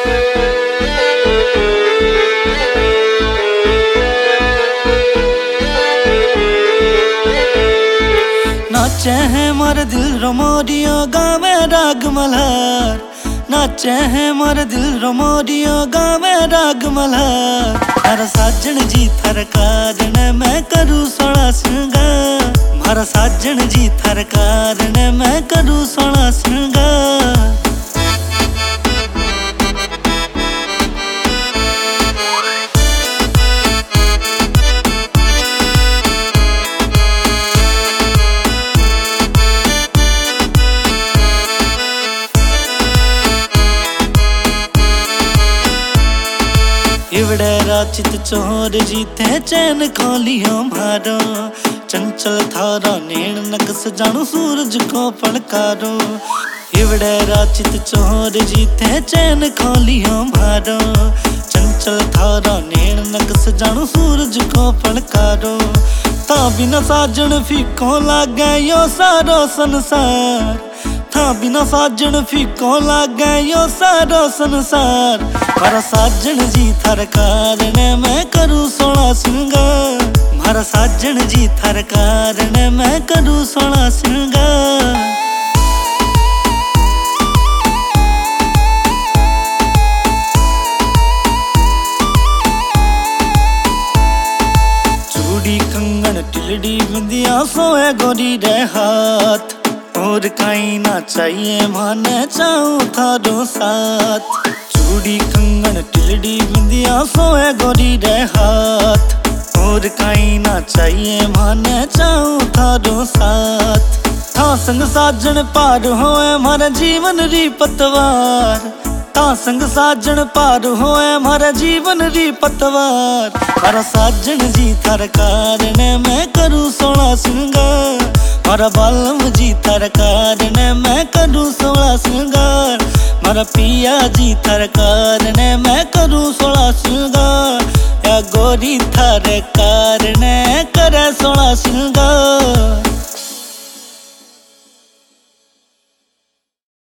नाचे हैं मोर दिल रो मोरियो गावे राग मल्हार। नाचे हैं मोर दिल रो मोरियो गावे राग मल्हार। मारा साजन जी थार कारण मैं करूँ सोना श्रृंगार। मारा साजन जी थार कारण मैं करूँ सोना श्रृंगार। इवड़े राचित चोर जीते चैन खोलियो मारो। चंचल थारा नेण नकस जानू सूरज को फलकारो। इवड़े राचित चोर जीते चैन खोलियो मारो। चंचल थारा नेण नकस जानू सूरज को फलकारो। ता बिना साजन फीको लागे यो सारो संसार। था बिना साजन फीको लागे यो सारो संसार। मारा साजन जी थार कारण मैं करूँ सोना श्रृंगार। मारा साजन जी थार कारण मैं करूँ सोना श्रृंगार। चूड़ी कंगन टिलड़ी बिंदिया सोए गोरी रे हाथ। और काई ना चाहिए माने चाहूं थारो साथ। चूड़ी कंगन टिलड़ी बिंदिया सोए गोरी रे हाथ। और काई ना चाहिए माने चाहूं थारो साथ। था संग साजन पार होए मारा जीवन री पतवार। था संग साजन पार होए मारा जीवन री पतवार। मारा साजन जी थार कारण मैं करूँ सोना श्रृंगार। मारा बालम जी थार कारण मैं करूँ सोना श्रृंगार। मारा पिया जी थार कारण मैं करूँ सोना श्रृंगार। या गोरी थार कारण करे सोना श्रृंगार।